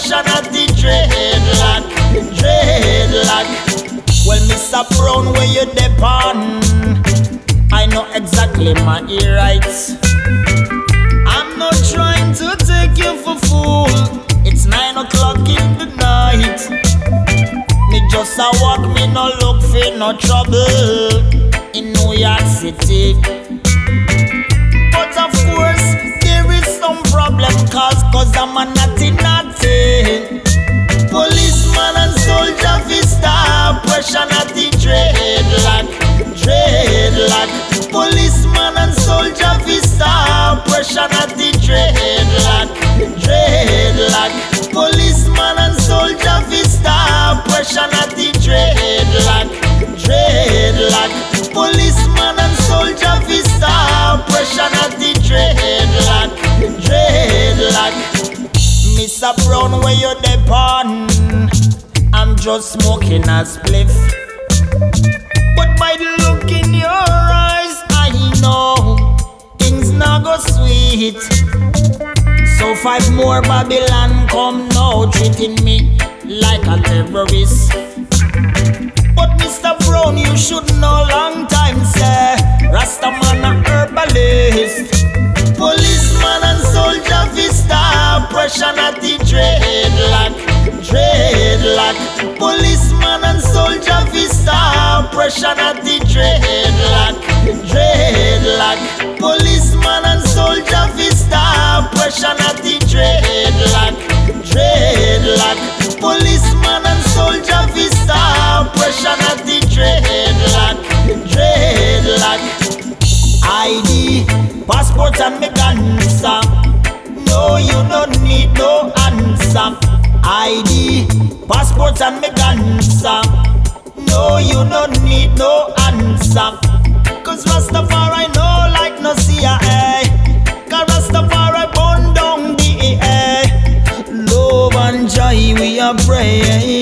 oppression at the dreadlock, dreadlock. Well, Mr. Brown, where you depend? I know exactly my rights. I'm not trying to take you for fool. It's 9 o'clock in the night. Me just a walk, me no look for no trouble in New York City. But of course, there is some problem cause I'm a naughty. Policeman and soldier fi stop oppression at the dreadlock, dreadlock. Policeman and soldier fi stop oppression at the dreadlock, dreadlock. Policeman and soldier fi stop oppression at the dreadlock, dreadlock. Policeman and soldier fi stop oppression at the dreadlock, dreadlock. Mr. Brown, where you depend? I'm just smoking a spliff. But by the look in your eyes, I know things not go sweet. So 5 more Babylon come now, treating me like a terrorist. But Mr. Brown, you should know long time, sir. Rastaman a herbalist. Policeman and soldier fi stop oppression at the dreadlock, dreadlock. Policeman and soldier fi stop oppression at the dreadlock, dreadlock. Policeman and soldier fi stop oppression at the dreadlock, dreadlock. Policeman and soldier fi stop oppression at the dreadlock, dreadlock. ID, passport and me cancer. No, you don't need no answer. ID, passport and me cancer. No, you don't need no answer. Cause Rastafari no like no CIA. Cause Rastafari burn down the AA. Love and joy we are praying.